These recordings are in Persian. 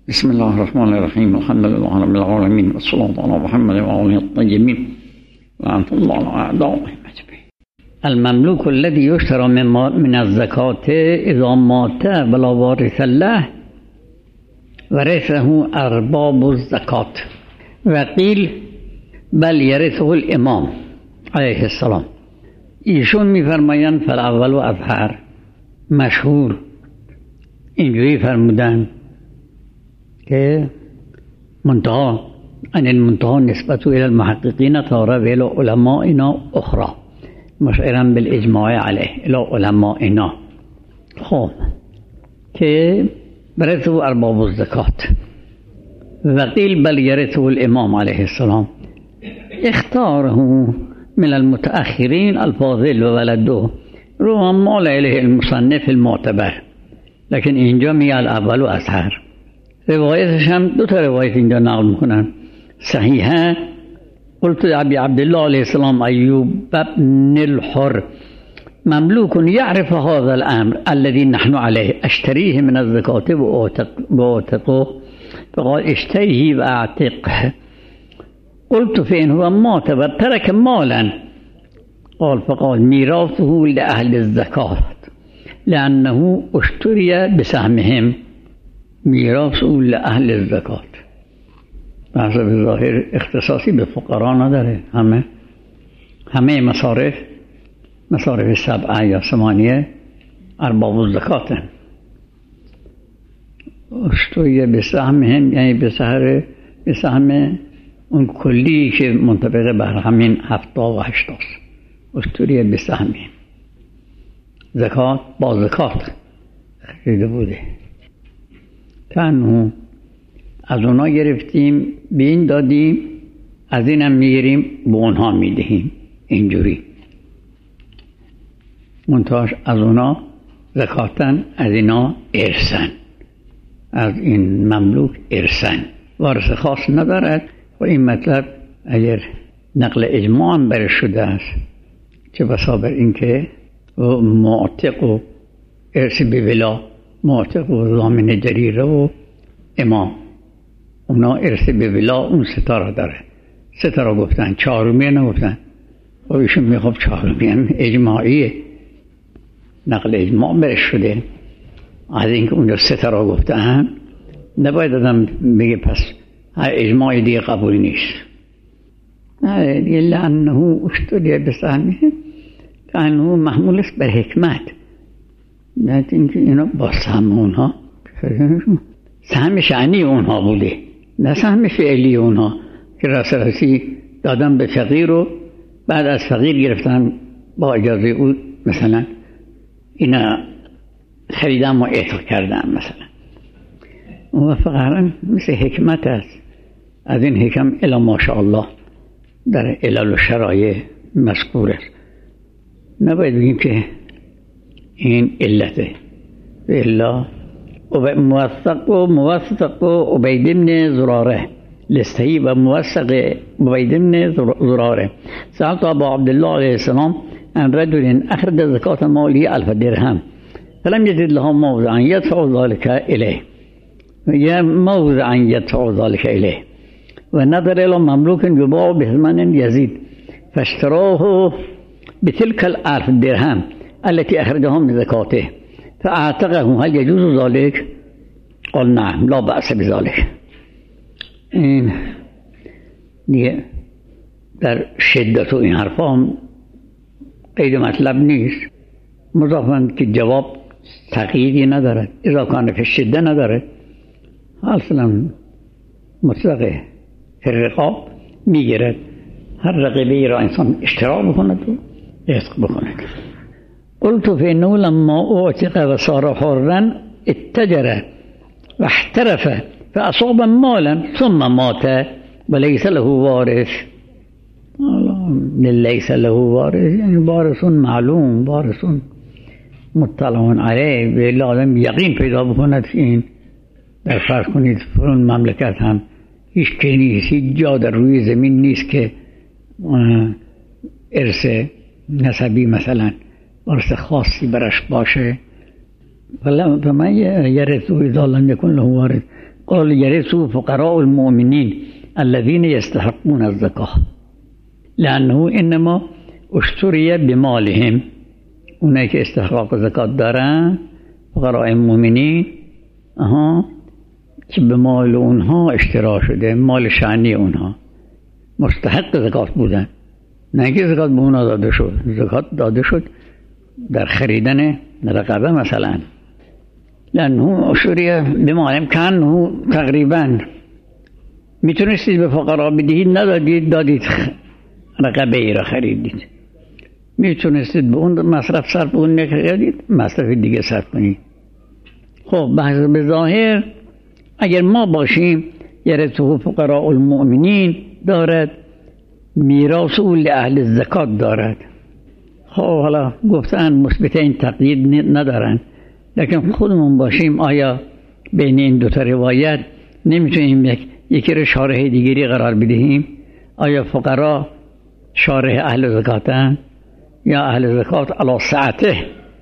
بسم الله الرحمن الرحيم. الحمد لله رب العالمين، والصلاة على محمد وآله الطيبين، ورحمة الله على أعدائهم أجمعين. المملوك الذي يشترى من الزكاة إذا مات ولا وارث له ورثه أرباب الزكاة. وقيل بل يرثه الإمام عليه السلام. ایشون میفرمایند فالاول و اظهر، مشهور اینجوری فرمودن که منتهى عن المنتهى نسبة إلى المحققين تارة وإلى علمائنا أخرى مشعرا بالإجماع عليه إلى علمائنا. خب که برثه أرباب الزكاة. وقيل بل يرثه الإمام عليه السلام. اختاره من المتأخرين الفاضل وولده رو مال إليه المصنف المعتبر، لكن اینجا میگه الاول و اظهر. روایتش هم دو تا روایت اینجا نقل میکنن صحیحه. قلت ابي عبد الله عليه السلام ايوب بن الحر مملوك يعرف هذا الامر الذي نحن عليه اشتريه من الزكاة واعتقه، فقال اشتريه واعتقه. قلت فإن هو مات وترك مالا، قال فقال ميراثه لأهل الزكاة لأنه اشتري بسهمهم. میراث او لأهل الزکات. بحث به ظاهر اختصاصی به فقرا نداره. همه مصارف 7 یا 8 ارباب الزکات هم. اشتری به سهمهم یعنی به سهم اون کلی که منطبق بر همین 70 و 80 اشتری به سهمهم. زکات با زکات خریده بوده. تنها از اونا گرفتیم به این دادیم، از اینم میگیریم به اونها میدهیم. اینجوری منتهاش از اونا زکاتن، از اینا ارثن، از این مملوک ارثن، وارث خاص ندارد. و این مطلب اگر نقل اجماع هم برش شده است، چه بسا بر این که معتق و ارث به ولا، معتق و ضامن جریره و امام، اونا ارث به ولا اون 3 تا داره. 3 تا گفتن، 4می نگفتن. و ایشون میخواب 4می هم اجماعیه، نقل اجماع برش شده. از اینکه اونجا 3 تا گفتن نباید آدم بگه پس اجماعی دیگه قبول نیست. لانه اشتری بسهمه، لانه محمول است بر حکمت، نه اینکه اینا با سهم اونها سهم شأنی اونها بوده، نه سهم فعلی اونها که راستی دادن به فقیر و بعد از فقیر گرفتن با اجازه او مثلا اینا خریدن و اعتق کردن مثلا. و فقیران مثل حکمت است. از این حکم الا ماشاءالله در علل و شرایع مذکور است. نباید بگیم که این علته. الا موثق عبید بن زراره لستهی و موثق عبید بن زراره سألت ابا عبد الله عليه السلام عن رجل اخرج زكاة ماله 1000 درهم فلم يجد له موضعا يدفع ذلك اليه ونظر الى مملوك يباع بثمن يزيد فاشتراه بتلك 1000 درهم التي اخرجها من زكاته فاعتقه. هل يجوز ذلك؟ قال نعم لا بأس بذلك. این دیگه در شدت و این حرفا هم قید مطلب نیست، مضافاً که جواب تقییدی ندارد، اذا کان فی شده نداره. اصلا مطلقه فی الرقاب میگیرد، هر رقیبی را انسان اشترا بکند و عتق بکند. قلت فإنه لما اعتق وصار حرا اتجر واحترف فأصاب مالا ثم مات وليس له وارث. ليس له وارث یعنی وارث معلوم، وارث مطلع علیه. به لازم یقین پیدا بکند. این در فرض کنید فرون مملکت هم هیچ که نیست، هیچ جا در روی زمین نیست که ارث نسبی مثلا وارث خاصی برش باشه. فمن یرثه اذا لم یکن له وارث قال يرثه فقراء المؤمنين الذين يستحقون الزكاة لأنه إنما اشتري بمالهم. اونایی که استحقاق زکات دارن فقراء المؤمنین که به مال اونها اشترا شده، مال شأنی اونها مستحق زکات بودن، نه که زکات به اونها داده شد. زکات داده شد در خریدن رقبه مثلا، لأنه اشتری بمالهم کانه تقریبا میتونستید به فقرا بدهید، ندادید، دادید رقبه ای را خریدید. میتونستید به اون مصرف صرف اون نکردید، مصرف دیگه صرف کنید. خب به ظاهر اگر ما باشیم یرثه فقراء المؤمنین دارد، میراث لأهل الزکات دارد. خب حالا گفتن مثبت این تقیید ندارن، لیکن خودمون باشیم آیا بین این دوتا روایت نمیتونیم یکی رو شارح دیگری قرار بدهیم؟ آیا فقرا شارح اهل زکاتن یا اهل زکات علی سعته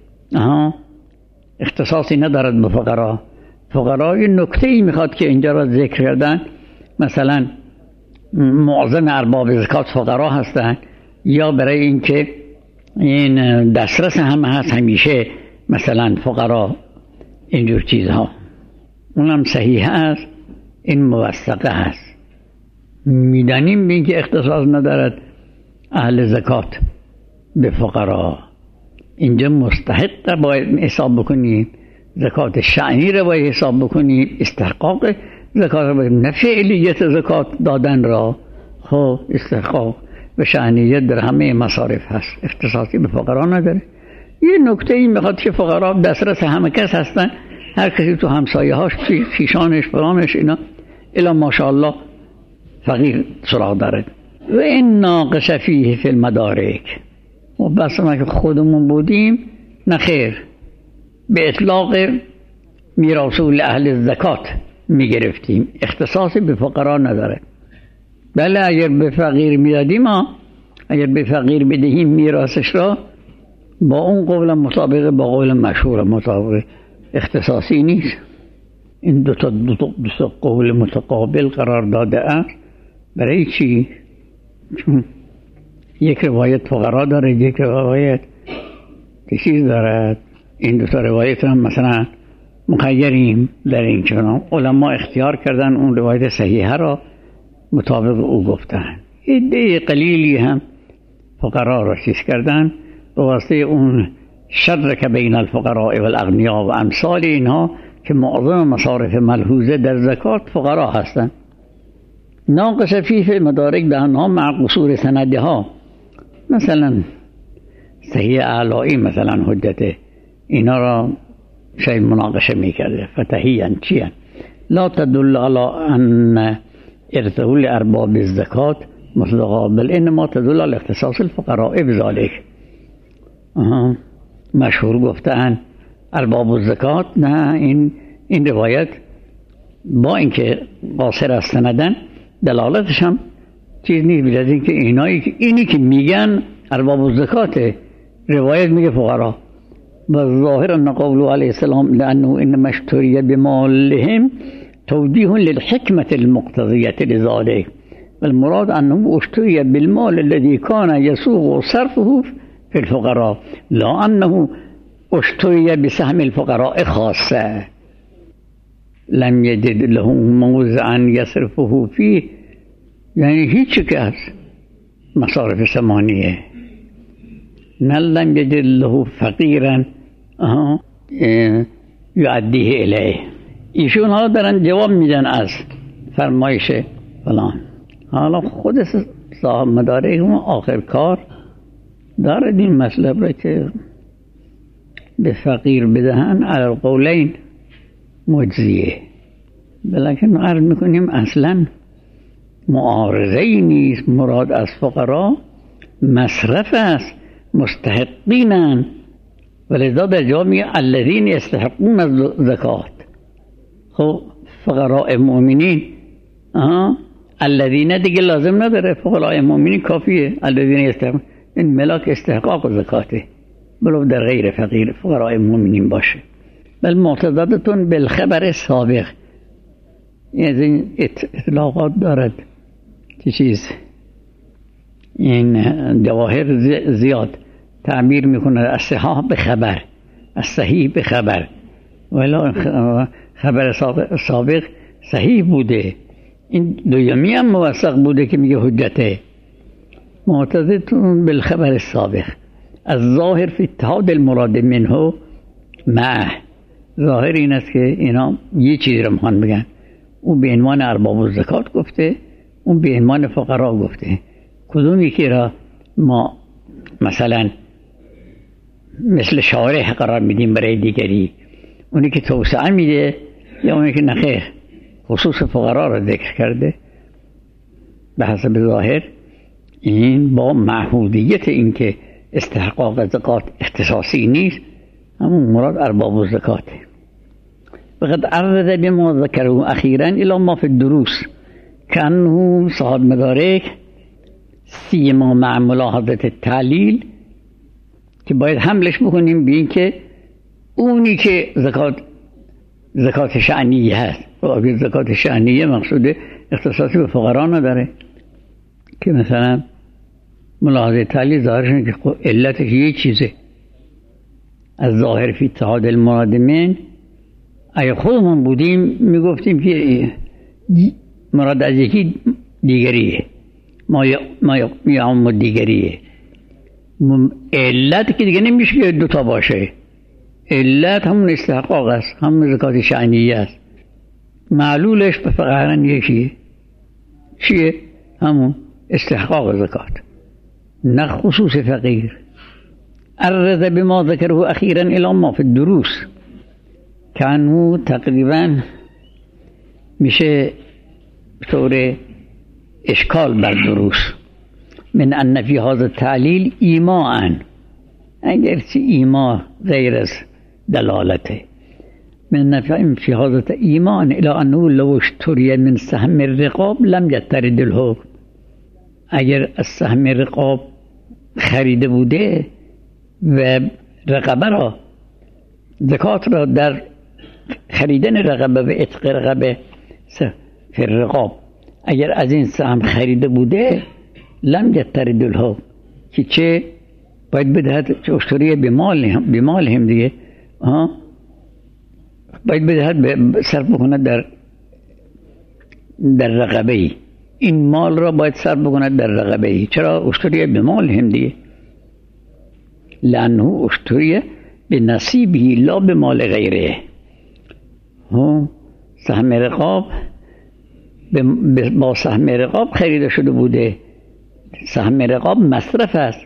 اختصاصی ندارد به فقرا؟ فقرا یه نکته‌ای میخواد که اینجا را ذکر کردن، مثلا معظم ارباب زکات فقرا هستند، یا برای اینکه این دسترس هم هست همیشه مثلا فقرا اینجور چیزها، اونم صحیح هست، این موثقه هست. میدانیم به اینکه اختصاص ندارد اهل زکات به فقرا، اینجا مستحق باید حساب بکنیم، زکات شأنی رو باید حساب بکنیم، استحقاق زکات رو باید، نه فعلیت زکات دادن را. خب استحقاق و شأنیت در همه مصارف هست، اختصاصی به فقرا نداره. یه نکته این میخواد که فقرا دسترس همه کس هستن، هر کسی تو همسایه هاش، خیشانش، فلانش، اینا الا ماشاءالله فقیر سراغ داره. و این ناقص فیه فی المدارک، و بس ما که خودمون بودیم نخیر، به اطلاق میراث اهل زکات میگرفتیم، اختصاصی به فقرا نداره. بله اگر به فقیر میدادیم، اگر به فقیر بدهیم میراثش را، با اون قول مطابق با قول مشهور مطابق، اختصاصی نیست. این دو تا قول متقابل قرار داده است. برای چی؟ چون یک روایت فقرا داره، یک روایت چیز دارد. این دو تا روایت هم مثلا مخیریم در این، چون علما اختیار کردن اون روایت صحیحه را مطابق او گفتن. عده قلیلی هم فقرا را چیز کردن به واسطه اون شر که بین الفقراء و الاغنیاء و امثال اینها که معظم مصارف ملحوظه در زکات فقرا هستند. ناقص فیه مدارک به آنها مع قصور سندها، مثلا صحیح اعلایی مثلا حجت اینا را شیء مناقشه میکرده. فتحیان چیان لا تدل على ان ارثه لارباب الزکات مطلقا، بل انما تدل على اختصاص الفقراء بذلك. مشهور گفتن ارباب الزکات، نه این روایت با اینکه قاصر از سندن دلالتش هم چیز نیست، بیشتر اینکه اینی که میگن ارباب الزکات، روایت میگه فقرا. و ظاهر ان قوله علیه السلام لانه انما اشتری بمالهم توجیه للحکمة المقتضیة لذلك، والمراد انه اشتری بالمال الذي كان يسوغ صرفه في الفقراء، لا انه اشتری بسهم الفقراء خاصه لم يجد له موضعا يصرفه فيه. یعنی هیچ کس مصارف ثمانیه نه لم یجد له فقیرا یعدیه الیه. ایشون ها دارن جواب میدن از فرمایش فلان. حالا خود صاحب مدارک آخر کار دارد این مطلب را که به فقیر بدهن علی القولین مجزیه، بلکن عرض میکنیم اصلا معارضه نیست. مراد از فقرا مصرف است، مستحقینن، ولذا در جا میگه الذین یستحقون الزکات. خب فقراء مؤمنین الذین دیگه لازم نداره، فقراء مؤمنین کافیه. الذین یستحقون این ملاک استحقاق زکاته، بلو در غیر فقیر فقراء مؤمنین باشه. بل معتضدتون بالخبر سابق، از این اطلاقات دارد که چیز این جواهر زیاد تعبیر میکنه از صحاح به خبر، از صحیح به خبر، ولی خبر سابق صحیح بوده، این دومی هم موثق بوده که میگه حجته. معتزدتون بالخبر سابق از ظاهر فی اتحاد المراد منه مع. ظاهر این است که اینا یه چیزی رو میخوان بگن، اون به عنوان ارباب الزکات گفته، اون به عنوان فقرا گفته. کدومی که را ما مثلا مثل شارح قرار میدیم برای دیگری، اونی که توسعه میده یا اونی که نخیر خصوص فقرا را ذکر کرده، به حسب ظاهر این با معهودیت این که استحقاق زکات اختصاصی نیست، همون مراد ارباب الزکاته. فقد عرض بما ذکره اخیرا الى ما فی الدروس کانه صاحب مدارک سیما مع ملاحظه التعلیل، که باید حملش بکنیم به این که اونی که زکات شأنیه هست، و زکات شأنیه مقصود اختصاصی به فقرا نداره، که مثلا ملاحظه تعلیل ظاهرشون که علتش یه چیزه. از ظاهر فی اتحاد المراد من، اگه خودمون بودیم میگفتیم که مراد از یکی دیگریه، ما یعم دیگریه. علت که دیگه نمیشه که دوتا باشه، علت همون استحقاق است، همون زکات شأنیه است. معلولش به فقرا یکیه، چیه؟ همون استحقاق زکات، نه خصوص فقیر. عرض بما ذکره اخیرا الى ما فی الدروس کانو تقریبا میشه طور اشکال بر دروس. من ان فی هذا التعلیل ایماء، اگرچه ایما غیر از دلالته، من فی هذا ایماء الى انه لو اشتری من سهم الرقاب لم یطرد الحکم. اگر از سهم رقاب خریده بوده و رقبه را، زکات را در خریدن رقبه و عتق رقبه فی الرقاب اگر از این سهم خریده بوده لم یطرد الحکم، که چه باید بدهد، چه اشتری بمال هم دیگه، باید بدهد صرف بکند در رقبه ای، این مال را باید صرف بکند در رقبه ای. چرا؟ اشتری بمال هم دیگه، لانه اشتری به نصیبی لا به مال غیره. سهم رقاب با سهم رقاب خریده شده بوده، سهم رقاب مصرف است،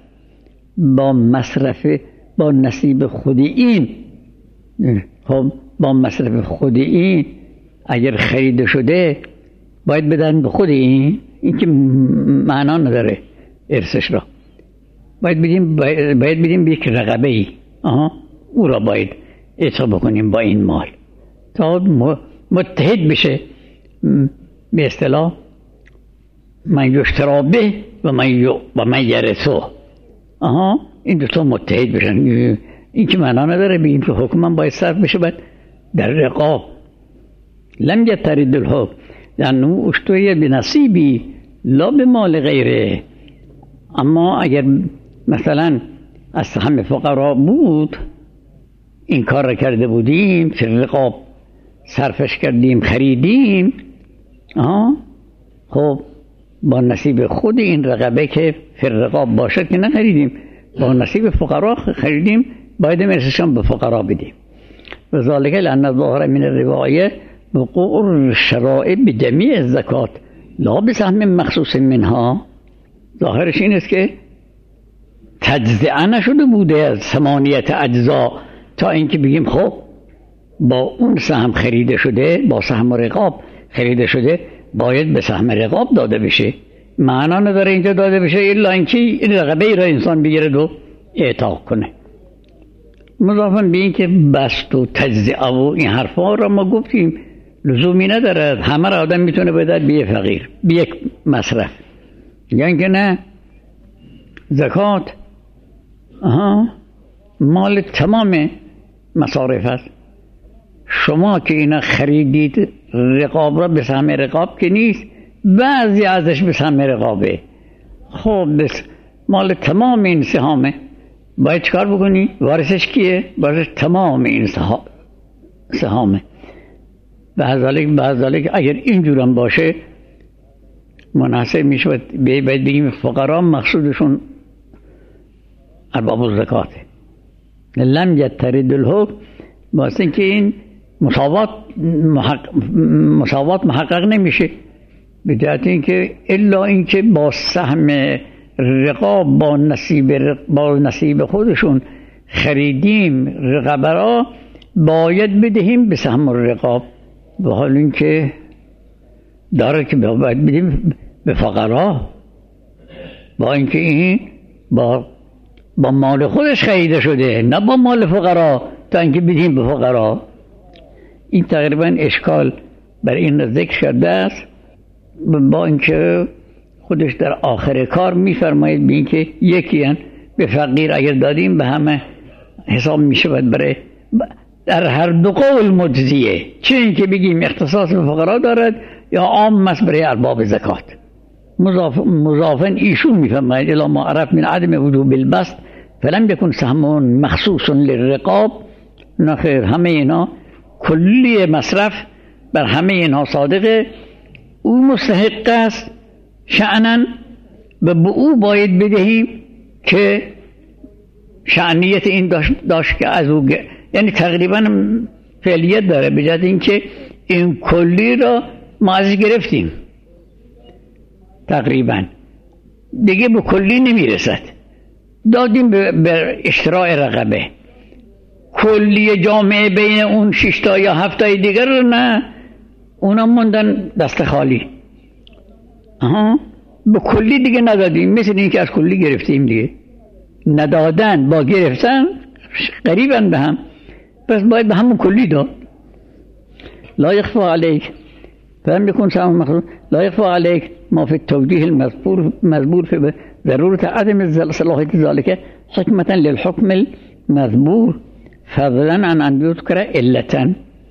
با نصیب خود این، خب با مصرف خود این اگر خریده شده باید بدن به خود این که معنا نداره ارثش را، باید بدیم به یک رقبه ای، او را باید اعطا بکنیم با این مال تا متحد بشه، به اصطلاح من یشتری به و من یرثه، این دوتا متحد بشن. این که معنا نداره بگیم که حکم باید صرف بشه باید در رقاب. لم یطرد الحکم لانه اشتری بنصیبی لا به مال غیره. اما اگر مثلا از سهم فقرا بود این کار را کرده بودیم، فی الرقاب صرفش کردیم، خریدیم، خب با نصیب خود این رقبه که فی الرقاب باشد که نخریدیم، با نصیب فقرا خریدیم، باید ارثشان به فقرا بدیم. و ذالک لأن ظاهر من الروایه وقوع الشرائع بجمیع الزکات لا بسهم مخصوص منها. ظاهرش این است که تجزیه نشده بوده از 8 اجزا تا اینکه بگیم خب با اون سهم خریده شده، با سهم رقاب خریده شده، باید به سهم رقاب داده بشه. معنا نداره اینجا داده بشه الا اینکه این رقبه ای را انسان بگیرد و اعطا کنه. مضافاً به این که بست و تجزیه و این حرفا را ما گفتیم لزومی نداره، همه را آدم میتونه بدهد به فقیر، به یک مصرف. یعنی که نه، زکات مال تمام مصارف است. شما که اینا خریدید رقاب را به سهم رقاب که نیست، بعضی ازش به سهم رقابه. خب مال تمام این سهامه، باید چکار بکنی؟ وارثش کیه؟ وارثش تمام این سهامه. بعضی اگر اینجور هم باشه مناسب میشه باید بگیم فقرا مقصودشون ارباب الزکاته. لم یترد الحکم، واسه اینکه این مساوات محقق نمیشه، به جهت اینکه الا اینکه با سهم رقاب با نصیب خودشون خریدیم رقبه را، باید بدهیم به سهم رقاب، به حال اینکه داره که باید بدیم به فقرا، با اینکه این با مال خودش خریده شده، نه با مال فقرا، تا اینکه بدیم به فقرا. این تقریبا اشکال بر این ذکر کرده است، با اینکه خودش در آخر کار میفرماید به اینکه یکی به فقیر اگر دادیم به همه حساب میشه برای در هر دو قول مجزیه، چه اینکه بگیم اختصاص به فقرا دارد یا عام است برای ارباب زکات. مضافن ایشون میفرماید الا ما عرف من عدم وجوب البسط فلم یکن سهم مخصوص للرقاب. نه خیر، همه اینا کلی مصرف بر همه اینها صادقه، او مستحق است شأناً به او باید بدهیم که شأنیت این داشت که از او یعنی تقریبا فعلیت داره، به جهت اینکه این کلی را ما ازش گرفتیم تقریبا دیگه به کلی نمیرسد، دادیم به اشتراع رقبه. کلی جامعه بین اون 6 تا یا 7 تای دیگر نه، اونا موندن دست خالی. به کلی دیگه ندادیم، مثل این که از کلی گرفتیم دیگه. ندادن با گرفتن قریبن به هم، پس باید به همون کلی داد. لا یخفا علیک فهم یکون سهم مخصوص لا یخفا علیک ما فی التوجیه المذبور فی ضرورت عدم صلاحیت ذالک حکمتا للحکم المذبور فضلا عن ان یذکر علتا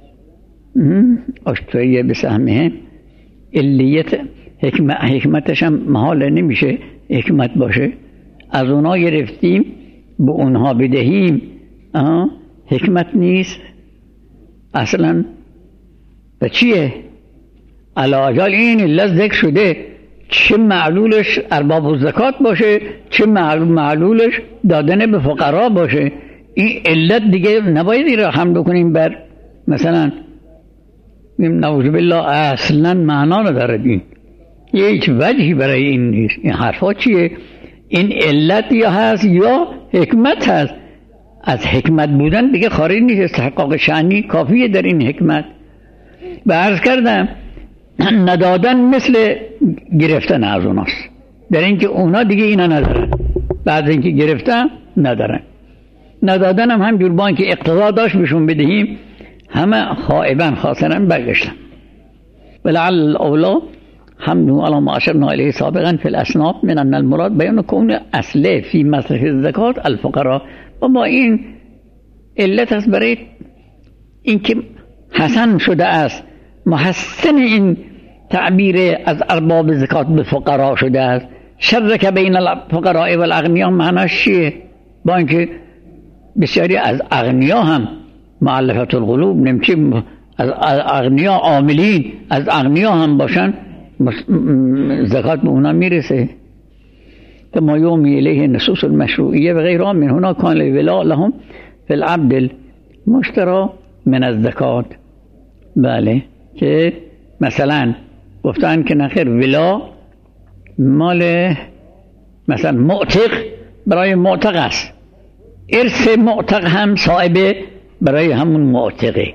اشتریه بسهمه. علیت حکمتش هم محال نمیشه حکمت باشه، از اونا گرفتیم به اونها بدهیم، حکمت نیست اصلا. و چیه؟ علاجال این علت ذکر شده، چه معلولش ارباب الزکات باشه، چه معلولش دادن به فقرا باشه. این علت دیگه نباید این را حمل کنیم بر مثلا نعوذ بالله اصلا معنا نداره، این هیچ وجهی برای این نیست. این حرفا چیه؟ این علت یا هست یا حکمت هست. از حکمت بودن دیگه خارج نیست، استحقاق شأنی کافیه در این حکمت. و عرض کردم ندادن مثل گرفتن از اوناست، در اینکه اونا دیگه اینا ندارن، بعد اینکه گرفتن ندارن. ندادن هم همجور با اینکه اقتضا داشت بهشون بدهیم، همه خائبا خاسرا برگشتن. ولعل الاولا حمله على ما اشرنا الیه سابقا فی الاسناف من ان المراد بیان کون اصله فی مصرف الزکات الفقراء. و با این علت است برای اینکه حسن شده است، محسن این تعبیر از ارباب زکات به فقرا شده است. شرک بین الفقراء و الاغنیاء معناش چیه؟ با اینکه بسیاری از اغنیا هم مؤلفه القلوب نمیشه، از اغنیا عاملین از اغنیا هم باشن زکات به اونا میرسه. كما يومي إليه النصوص المشروعية وغيرها من هنا كان الولاء لهم في العبد المشترى من الزکات. بله، که مثلا گفتن که نخیر ولا مال مثلا معتق برای معتق است، ارث معتق هم صاحبه برای همون معتقه.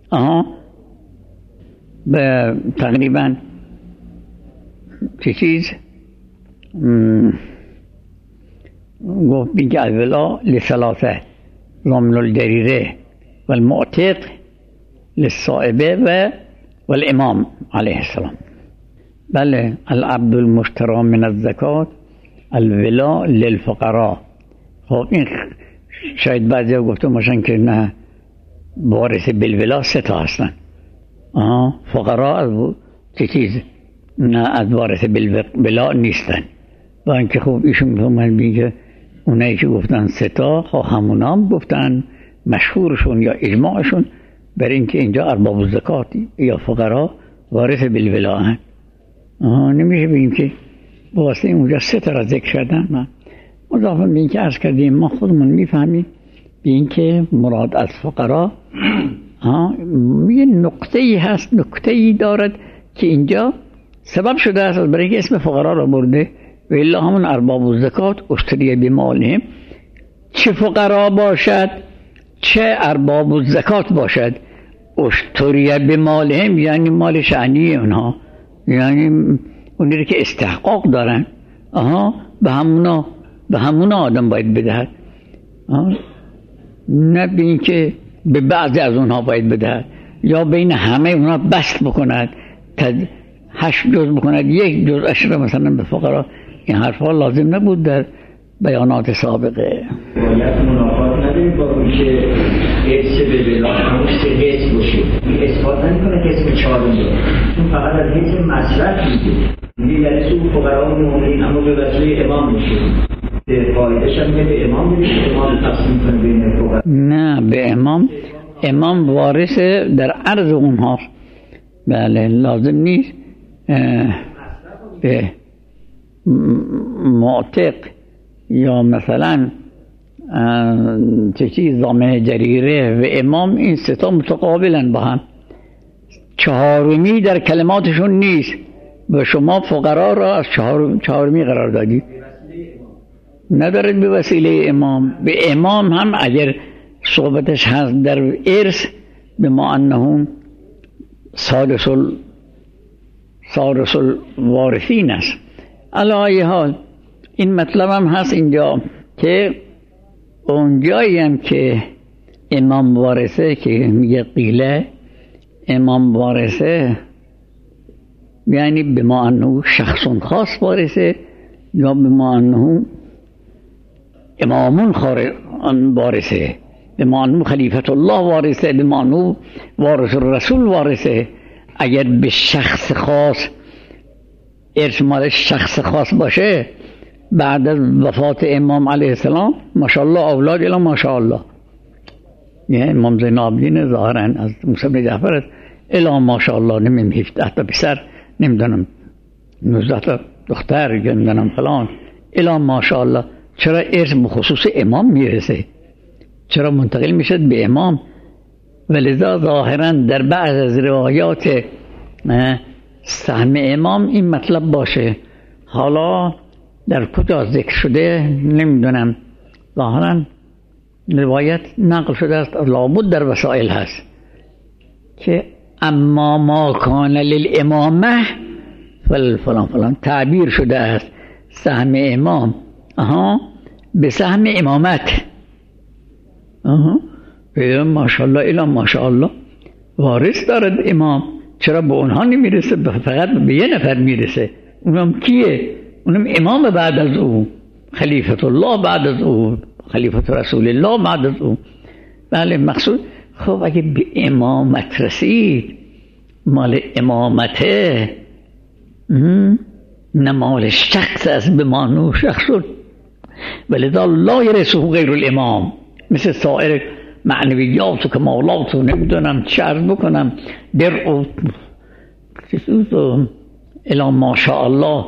تقریبا چه چیز گفت بینکه الولا لثلاثه ضامن الجریره و المعتق للصائبه و الامام علیه السلام. بله، العبد المشترى من الزکات الولا للفقراء. خب این شاید بعضی ها گفته باشن که نه، وارث بالولا 3 تا هستن. فقرا از چه چیز نه از وارث بالولا نیستن. با اینکه خوب ایشون میفهمن میگه اونایی که گفتن سه تا همونام گفتن مشهورشون یا اجماعشون بر اینکه اینجا ارباب الزکات یا فقرا وارث بالولا هن. نمیشه بگیم که واسه اونجا سه تا را ذکر شدن. من مضافاً به اینکه عرض کردیم ما خودمون میفهمیم به اینکه مراد از فقرا یه نقطه‌ای هست، نکته‌ای دارد که اینجا سبب شده است برای اینکه اسم فقرا را برده و الا همون ارباب الزکات اشتری بمالهم، چه فقرا باشد چه ارباب الزکات باشد اشتری بمالهم یعنی مال شأنی اونها، یعنی اونی که استحقاق دارن به همونا آدم باید بدهد، نه به این که به بعضی از اونها باید بدهد یا بین همه اونها بست بکند 8 جز بکند 1 جزءش را مثلا به فقرا. این حرفا لازم نبود در بیانات سابقه. باید منافات نداریم با اون که حس به بلا همون سه حس باشه، این اثبات نمیکنه که اسم 4 داره، اون فقط از حس مصرف میگه یعنی تو فقرا مومنین اما به وسیله امام میشه فایدهش هم به امام میشه، امام تقسیم کنه بین فقرا. نه به امام وارث در عرض اونها. بله لازم نیست به معتق یا مثلا چه چیز ضامن جریره و امام این سه تا متقابلن با هم، چهارمی در کلماتشون نیست و شما فقرا را از چهارمی قرار دادید، ندارد به وسیله امام. به امام هم اگر صحبتش هست در ارث به ما انهم سادس الوارثین است. علی ای حال این مطلب هم هست اینجا که اونجایی هم که امام وارثه که میگه قیله امام وارثه یعنی به ما انه شخص خاص وارثه یا به ما انه امامون وارثه، به ما انه خلیفت الله وارثه، به ما انه وارث الرسول وارثه. اگر به شخص خاص ارث مال شخص خاص باشه بعد از وفات امام علیه السلام ماشاءالله اولاد الا ماشاءالله، یعنی امام زین العابدین ظاهرا از موسی بن جعفر الا ماشاءالله، نمیم 17 تا پسر، نمیدونم 19 تا دختر، نمیدونم فلان، الا ماشاءالله. چرا ارث به خصوص امام میرسه؟ چرا منتقل میشد به امام؟ ولذا ظاهرا در بعض از روایات سهم امام این مطلب باشه. حالا در کجا ذکر شده نمیدونم، ظاهرا روایت نقل شده است، لابد در وسائل هست که اما ما کان للامامه فلان فلان تعبیر شده است سهم امام به سهم امامت. ماشاءالله الا ماشاءالله وارث دارد امام، چرا به اونها نمیرسه؟ فقط به یه نفر میرسه، اونم کیه؟ اونم امام بعد از او، خلیفت الله بعد از او، خلیفت رسول الله بعد از او. بله مقصود خب اگه به امامت رسید مال امامته، نه مال شخص است، به مانو شخص، ولذا لا یرثه غیر الامام، مثل سایر معنویات و کمالات و نمیدونم چه عرض بکنم در و خصوص و الا ماشاءالله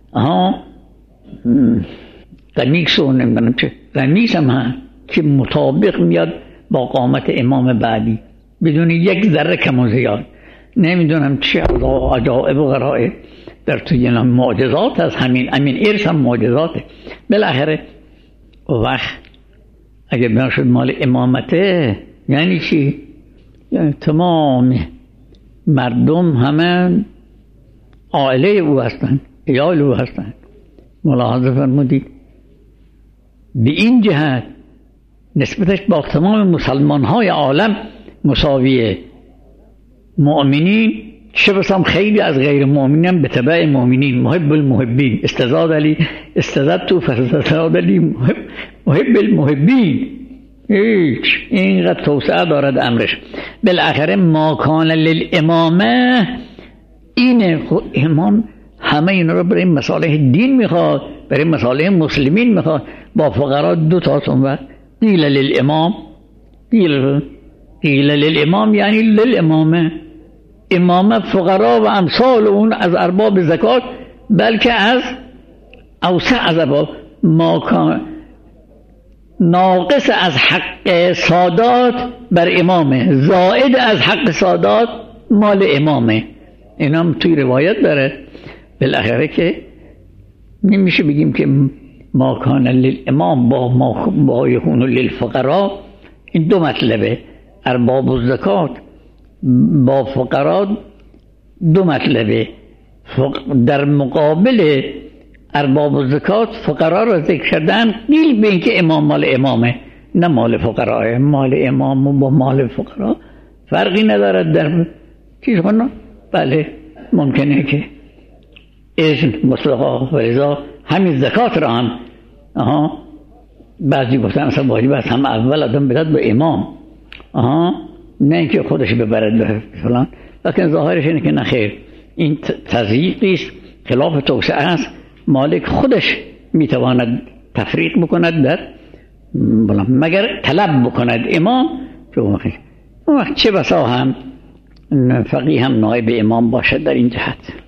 قمیص و نمیدونم چه قمیص هم هست که مطابق میاد با قامت امام بعدی بدون یک ذره کم و زیاد، نمیدونم چه عجائب و غرائب در توی معجزات از همین ارث هم معجزاته. بالاخره وقت اگه بنا شد مال امامته یعنی چی؟ یعنی تمام مردم همه عائله او هستند، عیال او هستند. ملاحظه فرمودید به این جهت نسبتش با تمام مسلمان های عالم مساویه. مؤمنین چه بسام خیلی از غیر مؤمنین به تبع مؤمنین، محب المحبین، استزاد علی استزاد تو فزاد علی محب المحبین. هیچ، اینقدر توسعه دارد امرش. بالاخره ما کان للامامه اینه. امام همه اینا رو برای مصالح دین میخواد، برای مصالح مسلمین میخواد. با فقرا دو تا اون قیل للامام، قیل للامام یعنی للامامه، امامه فقرا و امثال اون از ارباب زکات، بلکه از اوسع از ارباب. ما کان ناقص از حق سادات بر امامه، زائد از حق سادات مال امامه. اینا هم توی روایت داره. بالاخره که نمیشه بگیم که ما کان للامام با یکون للفقرا. این دو مطلبه، ارباب الزکات با فقرا دو مطلبه. در مقابل ارباب الزکات فقرا را ذکر کردن قیل به اینکه امام مال امامه، نه مال فقراه. مال امام و با مال فقرا فرقی ندارد در چیز کنن. بله ممکنه که اذن مطلقا و رضا همین زکات را هم بعضی گفتن اصلا واجب است هم اول آدم بدهد به امام، نه اینکه خودش ببرد به فلان. لکن ظاهرش اینه که نخیر، این تضییقی است، خلاف توسعه است. مالک خودش میتواند تفریق بکند در مگر طلب بکند امام. چه بسا هم فقیه هم نایب امام باشد در این جهت.